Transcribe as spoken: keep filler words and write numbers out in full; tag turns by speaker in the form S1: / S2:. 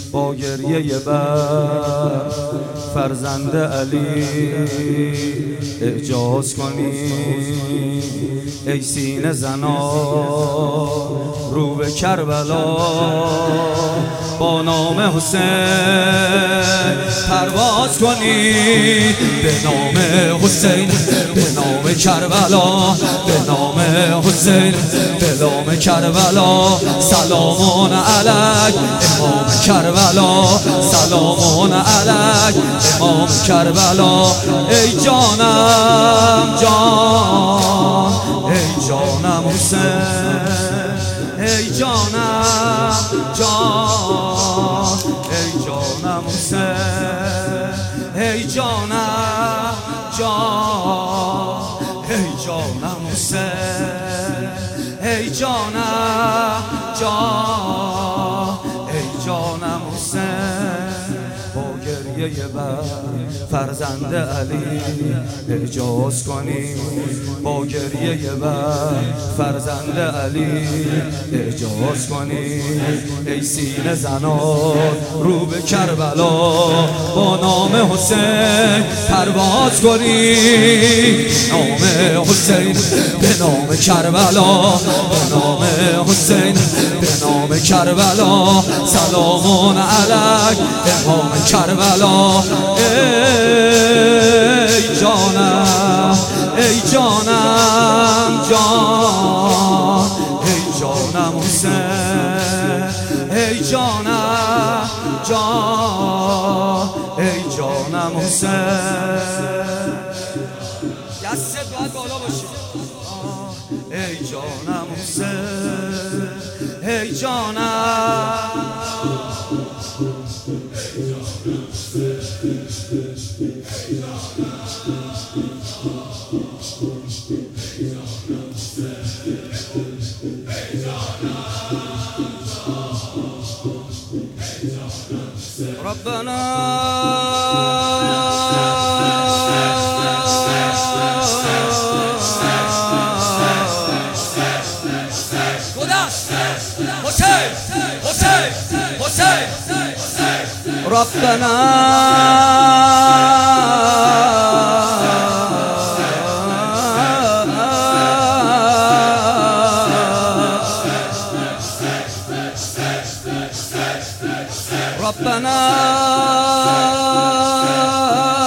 S1: با گریه بر فرزند علی اعجاز کنی. ای سینه زنا رو به کربلا، با نام حسین پرواز کنی. به نام حسین، به نام کربلا، به نام حسین، به نام کربلا. سلامون علیک امام کربلا، سلامون علیک امام کربلا. ای جانم جان، ای جانم حسین، ای جانم جان، ای جانم حسین، ای جانم جان، ای جانم حسین، ای جانم جان، ای جانم حسین. با گریه بر فرزند علی اعجاز کنی. با گریه بر فرزند علی اعجاز کنی. ای سینه زنان رو به کربلا، با نام حسین پرواز کنی. نام حسین به نام کربلا، به نام حسین به نام کربلا. سلامون علیک امام کربلا. ای جانم، ای جانم جان، ای جانم حسین، ای جانم جان، ای جانم حسین. دستت باید بالا باشه. ای جانم حسین، ای جانم، ربنا حسین حسین حسین ربنا ربنا